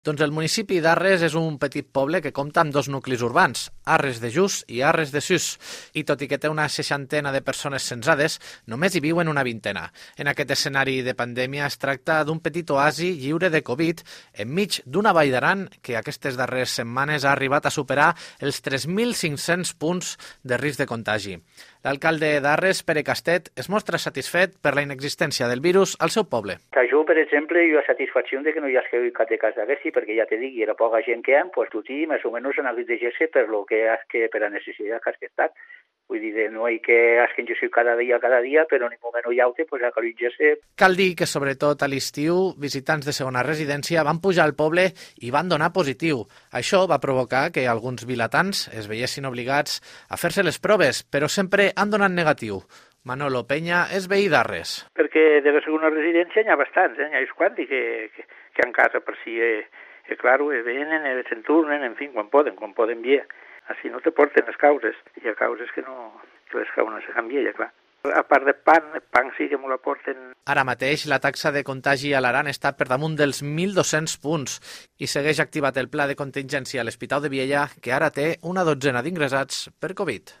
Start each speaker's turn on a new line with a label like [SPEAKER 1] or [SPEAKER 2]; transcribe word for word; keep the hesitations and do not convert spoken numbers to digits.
[SPEAKER 1] Doncs el municipi d'Arres és un petit poble que compta amb dos nuclis urbans, Arres de Jús i Arres de Sus, i tot i que té una seixantena de persones censades, només hi viuen una vintena. En aquest escenari de pandèmia es tracta d'un petit oasi lliure de Covid enmig d'una vall d'Aran que aquestes darreres setmanes ha arribat a superar els tres mil cinc-cents punts de risc de contagi. L'alcalde d'Arres, Pere Castet, es mostra satisfet per la inexistència del virus al seu poble.
[SPEAKER 2] Jo, per exemple, jo ha satisfacció de que no hi hagi cap de cas d'aquest, perquè ja te dic, hi era poca gent que hi ha, doncs tu t'hi més o menys han hagut de ser per lo que has que, per la necessitat que has que estat. Vull dir, no hi que has que jo cada dia, cada dia, però en un moment no hi ha altre, doncs a calutjar-se.
[SPEAKER 1] Cal dir que, sobretot a l'estiu, visitants de segona residència van pujar al poble i van donar positiu. Això va provocar que alguns vilatans es veiessin obligats a fer-se les proves, però sempre han donat negatiu. Manolo Peña és veí d'Arres.
[SPEAKER 2] Perquè de la segona residència n'hi ha bastants, eh? N'hi ha uns quants que, que, que en casa per si, eh, eh, clar, eh, venen, eh, se'n turnen, en fi, quan poden, quan poden bé. Així no te porten les causes. Hi ha causes que no, que les causes no se canvien, ja clar. A part de pan, el pan sí que m'ho la porten.
[SPEAKER 1] Ara mateix la taxa de contagi a l'Aran està per damunt dels mil dos-cents punts i segueix activat el pla de contingència a l'Hospital de Viella, que ara té una dotzena d'ingressats per Covid.